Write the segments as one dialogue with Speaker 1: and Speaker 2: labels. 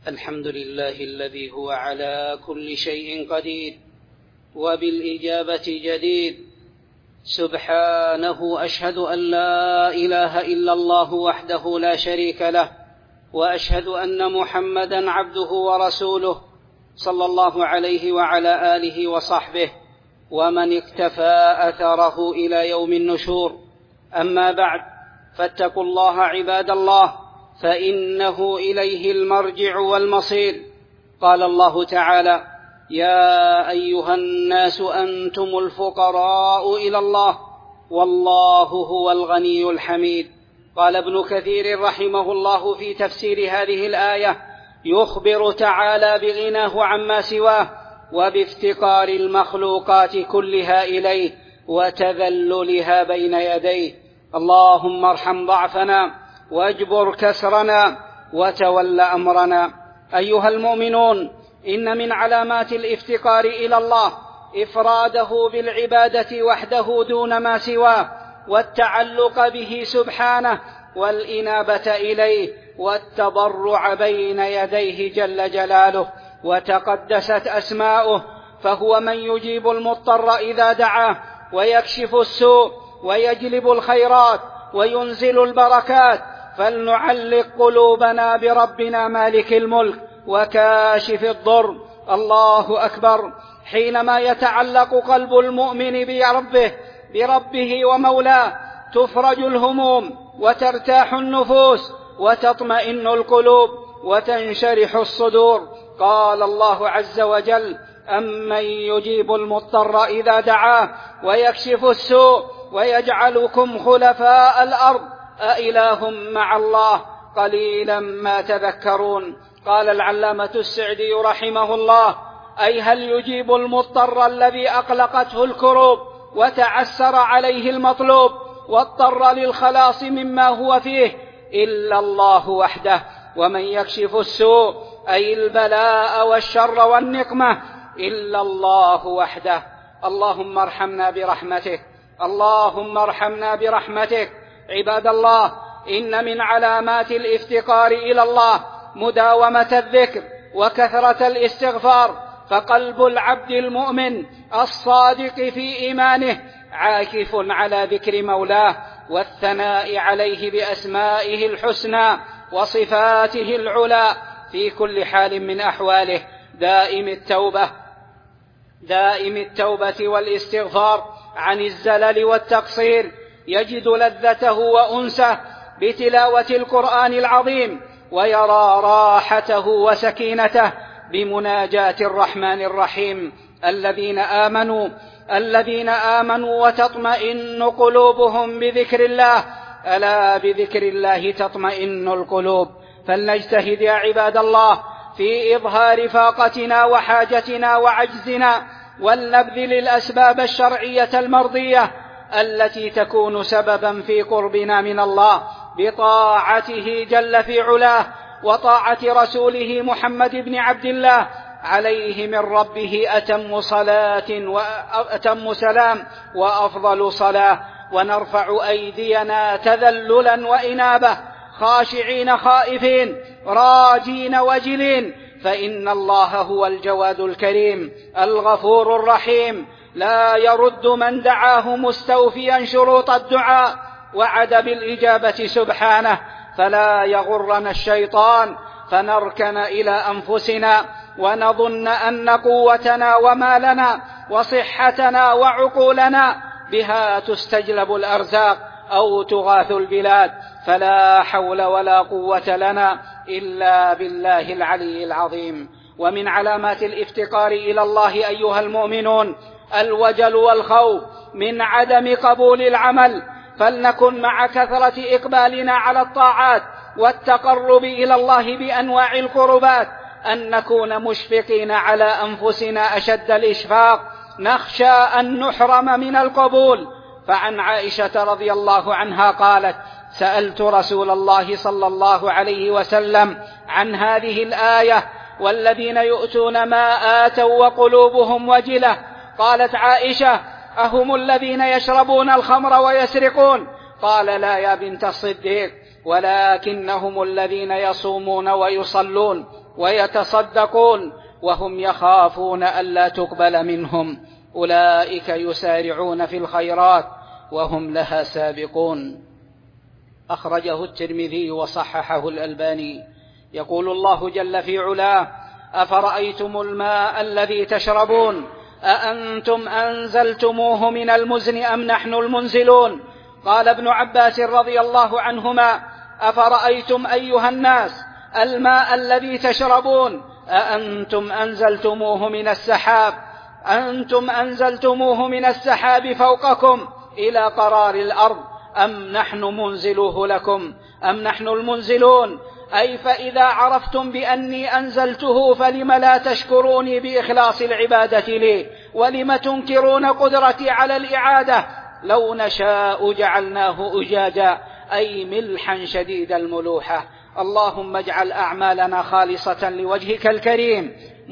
Speaker 1: الحمد لله الذي هو على كل شيء قدير وبالإجابة جدير. سبحانه أشهد أن لا إله إلا الله وحده لا شريك له، وأشهد أن محمدا عبده ورسوله صلى الله عليه وعلى آله وصحبه ومن اكتفى أثره إلى يوم النشور. أما بعد، فاتقوا الله عباد الله، فإنه إليه المرجع والمصير. قال الله تعالى: يا أيها الناس أنتم الفقراء إلى الله والله هو الغني الحميد. قال ابن كثير رحمه الله في تفسير هذه الآية: يخبر تعالى بغناه عما سواه وبافتقار المخلوقات كلها إليه وتذللها بين يديه. اللهم ارحم ضعفنا واجبر كسرنا وتول أمرنا. أيها المؤمنون، إن من علامات الافتقار إلى الله إفراده بالعبادة وحده دون ما سواه، والتعلق به سبحانه، والإنابة إليه، والتضرع بين يديه جل جلاله وتقدست أسماؤه. فهو من يجيب المضطر إذا دعاه، ويكشف السوء، ويجلب الخيرات، وينزل البركات. فلنعلق قلوبنا بربنا مالك الملك وكاشف الضر. الله أكبر. حينما يتعلق قلب المؤمن بربه ومولاه تفرج الهموم وترتاح النفوس وتطمئن القلوب وتنشرح الصدور. قال الله عز وجل: أمن يجيب المضطر إذا دعاه ويكشف السوء ويجعلكم خلفاء الأرض أإله مع الله قليلا ما تذكرون. قال العلامة السعدي رحمه الله: أي هل يجيب المضطر الذي أقلقته الكروب وتعسر عليه المطلوب واضطر للخلاص مما هو فيه إلا الله وحده؟ ومن يكشف السوء أي البلاء والشر والنقمة إلا الله وحده. اللهم ارحمنا برحمتك، اللهم ارحمنا برحمتك. عباد الله، إن من علامات الافتقار إلى الله مداومة الذكر وكثرة الاستغفار. فقلب العبد المؤمن الصادق في إيمانه عاكف على ذكر مولاه والثناء عليه بأسمائه الحسنى وصفاته العلى في كل حال من أحواله. دائم التوبة والاستغفار عن الزلل والتقصير، يجد لذته وأنسه بتلاوة القرآن العظيم، ويرى راحته وسكينته بمناجاة الرحمن الرحيم. الذين آمنوا وتطمئن قلوبهم بذكر الله، ألا بذكر الله تطمئن القلوب. فلنجتهد يا عباد الله في إظهار فاقتنا وحاجتنا وعجزنا، ولنبذل الأسباب الشرعية المرضية التي تكون سببا في قربنا من الله بطاعته جل في علاه وطاعة رسوله محمد بن عبد الله عليه من ربه أتم صلاة وأتم سلام وأفضل صلاة. ونرفع أيدينا تذللا وإنابة، خاشعين خائفين راجين وجلين، فإن الله هو الجواد الكريم الغفور الرحيم، لا يرد من دعاه مستوفيا شروط الدعاء وعد بالإجابة سبحانه. فلا يغرنا الشيطان فنركن إلى أنفسنا ونظن أن قوتنا ومالنا وصحتنا وعقولنا بها تستجلب الأرزاق أو تغاث البلاد. فلا حول ولا قوة لنا إلا بالله العلي العظيم. ومن علامات الافتقار إلى الله أيها المؤمنون الوجل والخوف من عدم قبول العمل. فلنكن مع كثرة إقبالنا على الطاعات والتقرب إلى الله بأنواع القربات أن نكون مشفقين على أنفسنا أشد الإشفاق، نخشى أن نحرم من القبول. فعن عائشة رضي الله عنها قالت: سألت رسول الله صلى الله عليه وسلم عن هذه الآية: والذين يؤتون ما آتوا وقلوبهم وجلة. قالت عائشة: أهم الذين يشربون الخمر ويسرقون؟ قال: لا يا بنت الصديق، ولكنهم الذين يصومون ويصلون ويتصدقون وهم يخافون ألا تقبل منهم، أولئك يسارعون في الخيرات وهم لها سابقون. أخرجه الترمذي وصححه الألباني. يقول الله جل في علاه: أفرأيتم الماء الذي تشربون أأنتم أنزلتموه من المزن أم نحن المنزلون؟ قال ابن عباس رضي الله عنهما: أفرأيتم أيها الناس الماء الذي تشربون أأنتم أنزلتموه من السحاب، أنتم أنزلتموه من السحاب فوقكم إلى قرار الأرض أم نحن منزلوه لكم أم نحن المنزلون؟ أي فإذا عرفتم بأني أنزلته فلم لا تشكروني بإخلاص العبادة لي، ولم تنكرون قدرتي على الإعادة؟ لو نشاء جعلناه أجاجا، أي ملحا شديد الملوحة. اللهم اجعل أعمالنا خالصة لوجهك الكريم،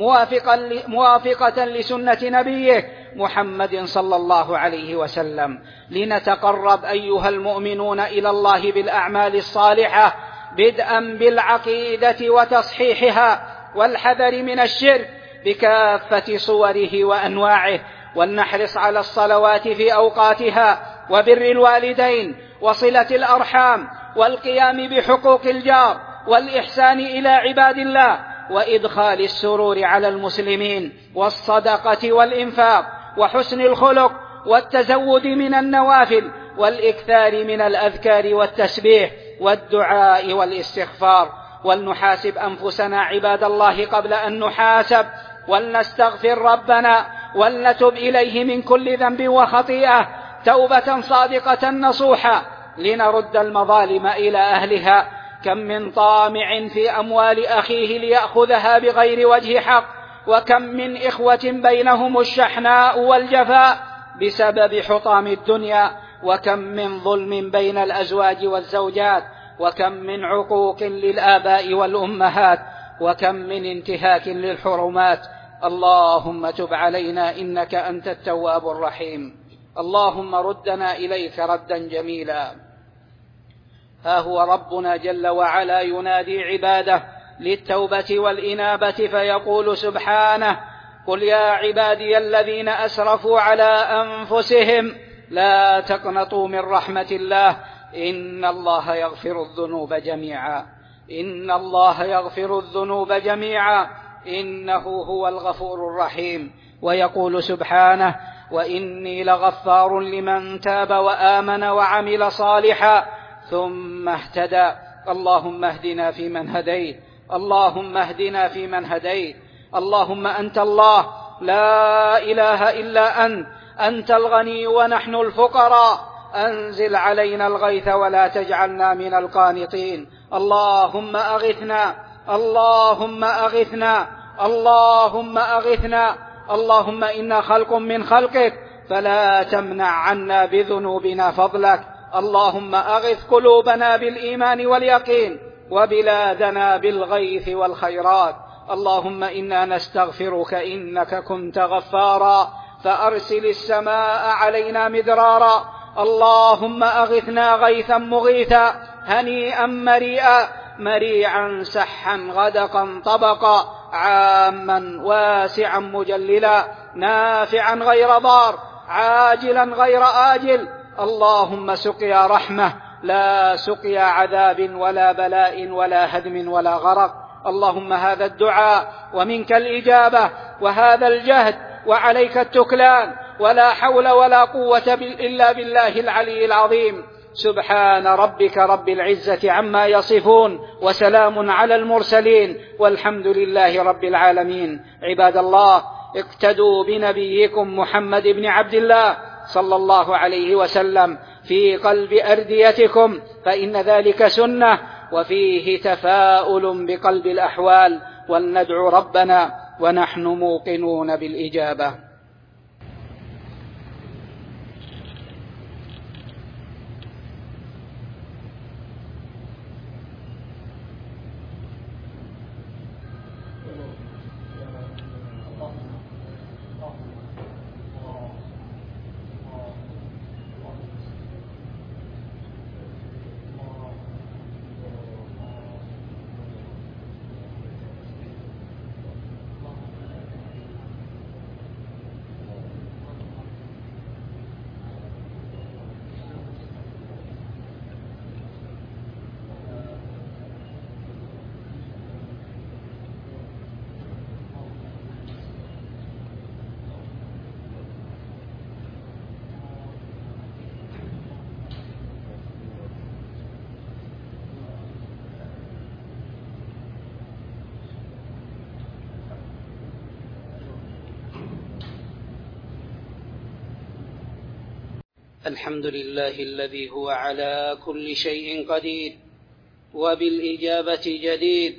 Speaker 1: موافقة لسنة نبيك محمد صلى الله عليه وسلم، لنتقرب أيها المؤمنون إلى الله بالأعمال الصالحة، بدءا بالعقيدة وتصحيحها والحذر من الشرك بكافة صوره وأنواعه، ولنحرص على الصلوات في أوقاتها، وبر الوالدين، وصلة الأرحام، والقيام بحقوق الجار، والإحسان إلى عباد الله، وإدخال السرور على المسلمين، والصدقة والإنفاق، وحسن الخلق، والتزود من النوافل، والإكثار من الأذكار والتسبيح والدعاء والاستغفار. ولنحاسب أنفسنا عباد الله قبل أن نحاسب، ولنستغفر ربنا، ولنتب إليه من كل ذنب وخطيئة توبة صادقة نصوحة، لنرد المظالم إلى أهلها. كم من طامع في أموال أخيه ليأخذها بغير وجه حق، وكم من إخوة بينهم الشحناء والجفاء بسبب حطام الدنيا، وكم من ظلم بين الأزواج والزوجات، وكم من عقوق للآباء والأمهات، وكم من انتهاك للحرمات. اللهم تب علينا إنك أنت التواب الرحيم. اللهم ردنا إليك ردا جميلا. ها هو ربنا جل وعلا ينادي عباده للتوبة والإنابة فيقول سبحانه: قل يا عبادي الذين أسرفوا على أنفسهم لا تقنطوا من رحمة الله إن الله يغفر الذنوب جميعا، إن الله يغفر الذنوب جميعا إنه هو الغفور الرحيم. ويقول سبحانه: وإني لغفار لمن تاب وآمن وعمل صالحا ثم اهتدى. اللهم اهدنا فيمن هديت، اللهم اهدنا فيمن هديت. اللهم أنت الله لا إله إلا أنت، أنت الغني ونحن الفقراء، أنزل علينا الغيث ولا تجعلنا من القانطين. اللهم أغثنا، اللهم أغثنا، اللهم أغثنا. اللهم إنا خلق من خلقك فلا تمنع عنا بذنوبنا فضلك. اللهم أغث قلوبنا بالإيمان واليقين، وبلادنا بالغيث والخيرات. اللهم إنا نستغفرك إنك كنت غفارا فأرسل السماء علينا مدرارا. اللهم أغثنا غيثا مغيثا هنيئا مريئا، مريعا سحا غدقا طبقا، عاما واسعا مجللا، نافعا غير ضار، عاجلا غير آجل. اللهم سقيا رحمة لا سقيا عذاب ولا بلاء ولا هدم ولا غرق. اللهم هذا الدعاء ومنك الإجابة، وهذا الجهد وعليك التكلان، ولا حول ولا قوة إلا بالله العلي العظيم. سبحان ربك رب العزة عما يصفون، وسلام على المرسلين، والحمد لله رب العالمين. عباد الله، اقتدوا بنبيكم محمد بن عبد الله صلى الله عليه وسلم في قلب أرديتكم، فإن ذلك سنة وفيه تفاؤل بقلب الأحوال. ولندعو ربنا ونحن موقنون بالإجابة. الحمد لله الذي هو على كل شيء قدير وبالإجابة جدير.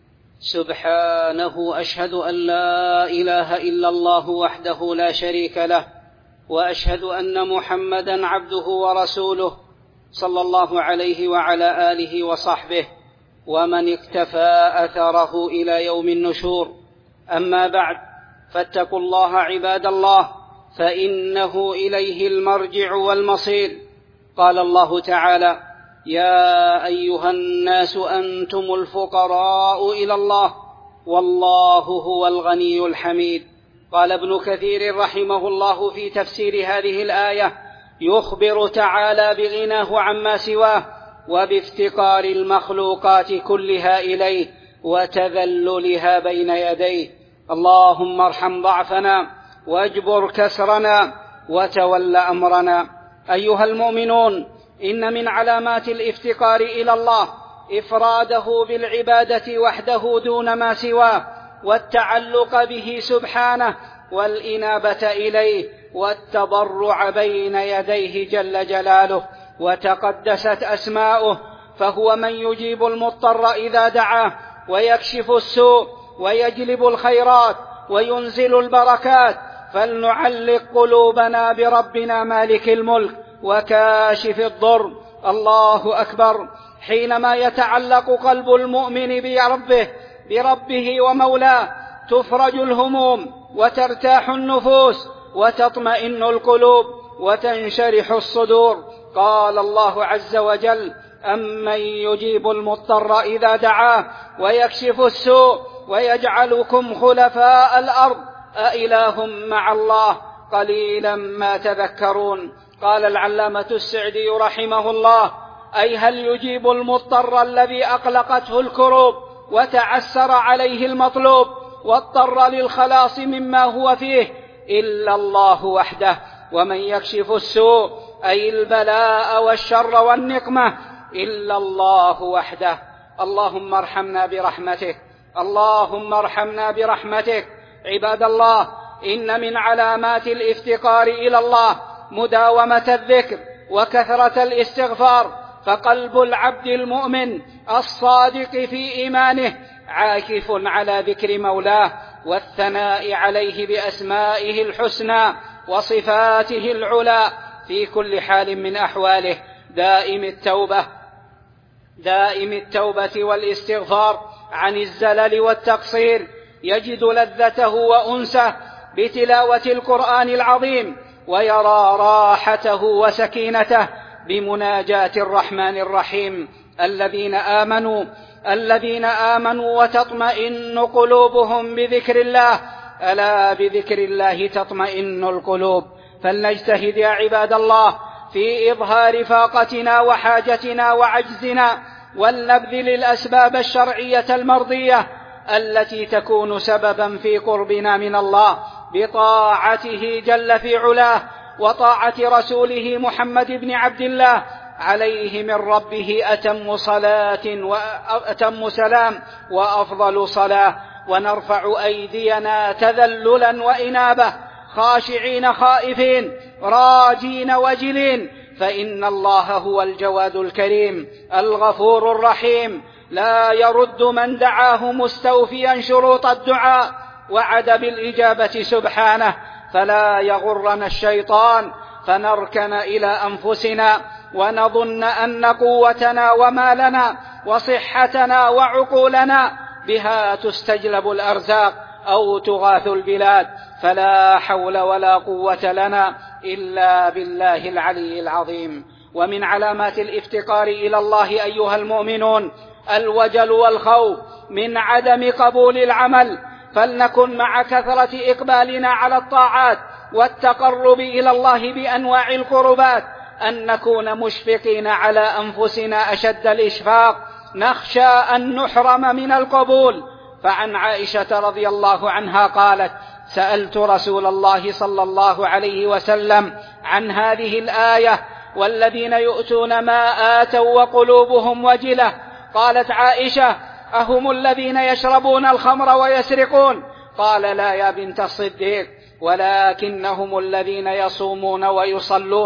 Speaker 1: سبحانه أشهد أن لا إله إلا الله وحده لا شريك له، وأشهد أن محمدا عبده ورسوله صلى الله عليه وعلى آله وصحبه ومن اكتفى أثره إلى يوم النشور. أما بعد، فاتقوا الله عباد الله، فإنه إليه المرجع والمصير. قال الله تعالى: يا أيها الناس أنتم الفقراء إلى الله والله هو الغني الحميد. قال ابن كثير رحمه الله في تفسير هذه الآية: يخبر تعالى بغناه عما سواه وبافتقار المخلوقات كلها إليه وتذللها بين يديه. اللهم ارحم ضعفنا واجبر كسرنا وتول أمرنا. أيها المؤمنون، إن من علامات الافتقار إلى الله إفراده بالعبادة وحده دون ما سواه، والتعلق به سبحانه، والإنابة إليه، والتضرع بين يديه جل جلاله وتقدست أسماؤه. فهو من يجيب المضطر إذا دعاه، ويكشف السوء، ويجلب الخيرات، وينزل البركات. فلنعلق قلوبنا بربنا مالك الملك وكاشف الضر. الله أكبر. حينما يتعلق قلب المؤمن بربه ومولاه تفرج الهموم وترتاح النفوس وتطمئن القلوب وتنشرح الصدور. قال الله عز وجل: أمن يجيب المضطر إذا دعاه ويكشف السوء ويجعلكم خلفاء الأرض أإله مع الله قليلا ما تذكرون. قال العلامة السعدي رحمه الله: أي هل يجيب المضطر الذي أقلقته الكروب وتعسر عليه المطلوب واضطر للخلاص مما هو فيه إلا الله وحده؟ ومن يكشف السوء أي البلاء والشر والنقمة إلا الله وحده. اللهم ارحمنا برحمتك، اللهم ارحمنا برحمتك. عباد الله، إن من علامات الافتقار إلى الله مداومة الذكر وكثرة الاستغفار. فقلب العبد المؤمن الصادق في إيمانه عاكف على ذكر مولاه والثناء عليه بأسمائه الحسنى وصفاته العلى في كل حال من أحواله. دائم التوبة والاستغفار عن الزلل والتقصير، يجد لذته وأنسه بتلاوة القرآن العظيم، ويرى راحته وسكينته بمناجاة الرحمن الرحيم. الذين آمنوا وتطمئن قلوبهم بذكر الله، ألا بذكر الله تطمئن القلوب. فلنجتهد يا عباد الله في إظهار فاقتنا وحاجتنا وعجزنا، ولنبذل الأسباب الشرعية المرضية التي تكون سببا في قربنا من الله بطاعته جل في علاه وطاعة رسوله محمد بن عبد الله عليه من ربه أتم سلام وأفضل صلاة. ونرفع أيدينا تذللا وإنابة، خاشعين خائفين راجين وجلين، فإن الله هو الجواد الكريم الغفور الرحيم، لا يرد من دعاه مستوفيا شروط الدعاء وعد بالإجابة سبحانه. فلا يغرنا الشيطان فنركن إلى أنفسنا ونظن أن قوتنا ومالنا وصحتنا وعقولنا بها تستجلب الأرزاق أو تغاث البلاد. فلا حول ولا قوة لنا إلا بالله العلي العظيم. ومن علامات الافتقار إلى الله أيها المؤمنون الوجل والخوف من عدم قبول العمل. فلنكن مع كثرة إقبالنا على الطاعات والتقرب إلى الله بأنواع القربات أن نكون مشفقين على أنفسنا أشد الإشفاق، نخشى أن نحرم من القبول. فعن عائشة رضي الله عنها قالت: سألت رسول الله صلى الله عليه وسلم عن هذه الآية: والذين يؤتون ما آتوا وقلوبهم وجلة. قالت عائشة: أهم الذين يشربون الخمر ويسرقون؟ قال: لا يا بنت الصديق، ولكنهم الذين يصومون ويصلون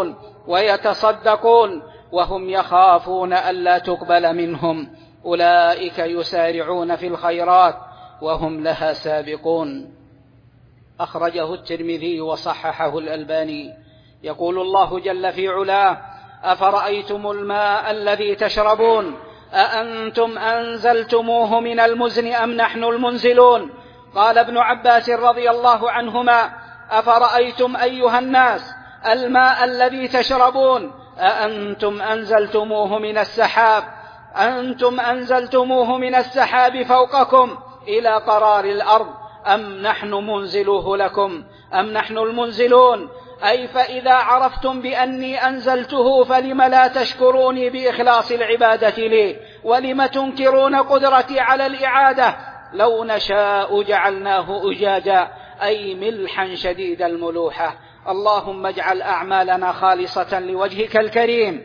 Speaker 1: ويتصدقون وهم يخافون ألا تقبل منهم، أولئك يسارعون في الخيرات وهم لها سابقون. أخرجه الترمذي وصححه الألباني. يقول الله جل في علاه: أفرأيتم الماء الذي تشربون أأنتم أنزلتموه من المزن أم نحن المنزلون؟ قال ابن عباس رضي الله عنهما: أفرأيتم أيها الناس الماء الذي تشربون أأنتم أنزلتموه من السحاب، أنتم أنزلتموه من السحاب فوقكم إلى قرار الأرض أم نحن منزلوه لكم أم نحن المنزلون؟ أي فإذا عرفتم بأني أنزلته فلم لا تشكروني بإخلاص العبادة لي، ولم تنكرون قدرتي على الإعادة؟ لو نشاء جعلناه أجاجا، أي ملحا شديد الملوحة. اللهم اجعل أعمالنا خالصة لوجهك الكريم،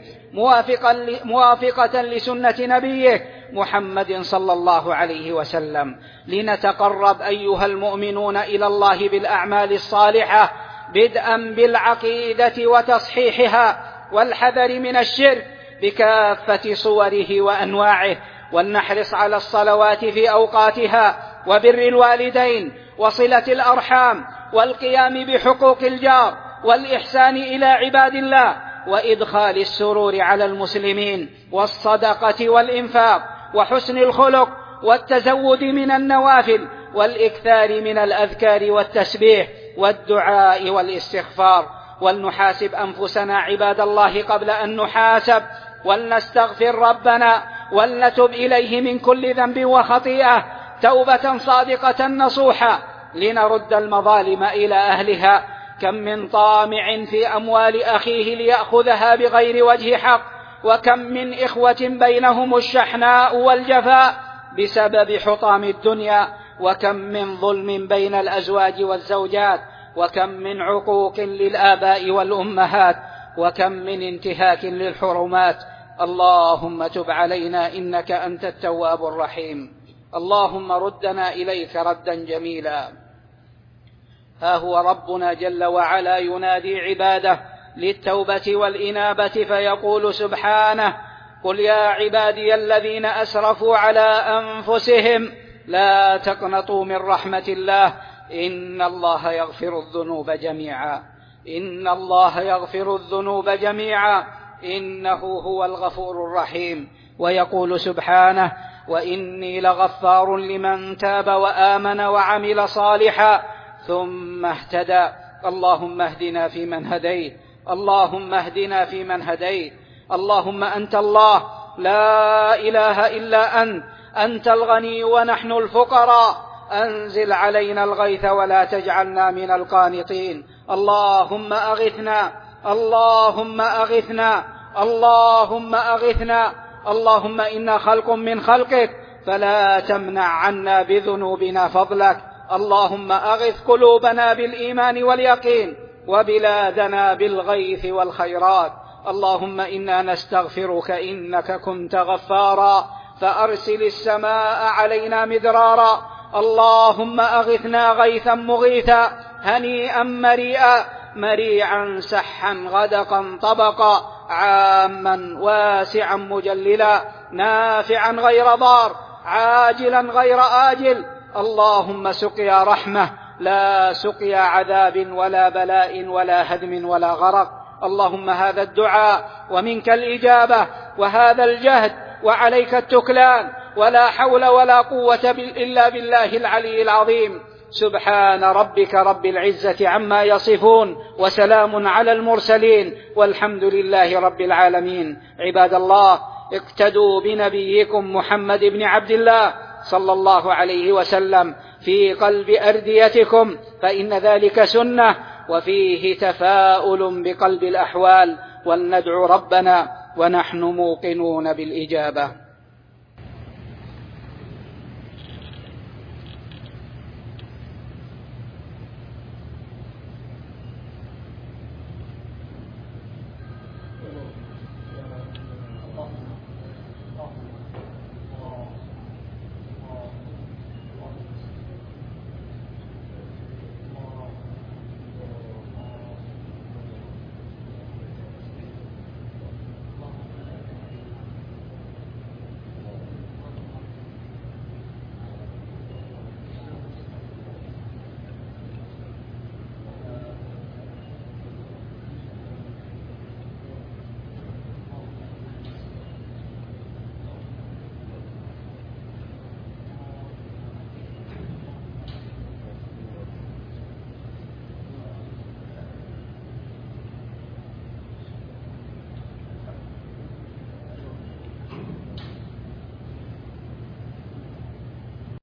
Speaker 1: موافقة لسنة نبيك محمد صلى الله عليه وسلم، لنتقرب أيها المؤمنون إلى الله بالأعمال الصالحة، بدءا بالعقيدة وتصحيحها والحذر من الشرك بكافة صوره وأنواعه، ولنحرص على الصلوات في أوقاتها، وبر الوالدين، وصلة الأرحام، والقيام بحقوق الجار، والإحسان إلى عباد الله، وإدخال السرور على المسلمين، والصدقة والإنفاق، وحسن الخلق، والتزود من النوافل، والإكثار من الأذكار والتسبيح والدعاء والاستغفار. ولنحاسب أنفسنا عباد الله قبل أن نحاسب، ولنستغفر ربنا، ولنتب إليه من كل ذنب وخطيئة توبة صادقة نصوحة، لنرد المظالم إلى أهلها. كم من طامع في أموال أخيه ليأخذها بغير وجه حق، وكم من إخوة بينهم الشحناء والجفاء بسبب حطام الدنيا، وكم من ظلم بين الأزواج والزوجات، وكم من عقوق للآباء والأمهات، وكم من انتهاك للحرمات. اللهم تب علينا إنك أنت التواب الرحيم. اللهم ردنا إليك ردا جميلا. ها هو ربنا جل وعلا ينادي عباده للتوبة والإنابة فيقول سبحانه: قل يا عبادي الذين أسرفوا على أنفسهم لا تقنطوا من رحمة الله إن الله يغفر الذنوب جميعا، إن الله يغفر الذنوب جميعا إنه هو الغفور الرحيم. ويقول سبحانه: وإني لغفار لمن تاب وآمن وعمل صالحا ثم اهتدى. اللهم اهدنا فيمن هديت، اللهم اهدنا فيمن هديت. اللهم أنت الله لا إله إلا أنت، أنت الغني ونحن الفقراء، أنزل علينا الغيث ولا تجعلنا من القانطين. اللهم أغثنا، اللهم أغثنا، اللهم أغثنا. اللهم إنا خلق من خلقك فلا تمنع عنا بذنوبنا فضلك. اللهم أغث قلوبنا بالإيمان واليقين، وبلادنا بالغيث والخيرات. اللهم إنا نستغفرك إنك كنت غفارا فأرسل السماء علينا مدرارا. اللهم أغثنا غيثا مغيثا هنيئا مريئا، مريعا سحا غدقا طبقا، عاما واسعا مجللا، نافعا غير ضار، عاجلا غير آجل. اللهم سقيا رحمة لا سقيا عذاب ولا بلاء ولا هدم ولا غرق. اللهم هذا الدعاء ومنك الإجابة، وهذا الجهد وعليك التكلان، ولا حول ولا قوة إلا بالله العلي العظيم. سبحان ربك رب العزة عما يصفون، وسلام على المرسلين، والحمد لله رب العالمين. عباد الله، اقتدوا بنبيكم محمد بن عبد الله صلى الله عليه وسلم في قلب أرديتكم، فإن ذلك سنة وفيه تفاؤل بقلب الأحوال، ولندعو ربنا ونحن موقنون بالإجابة.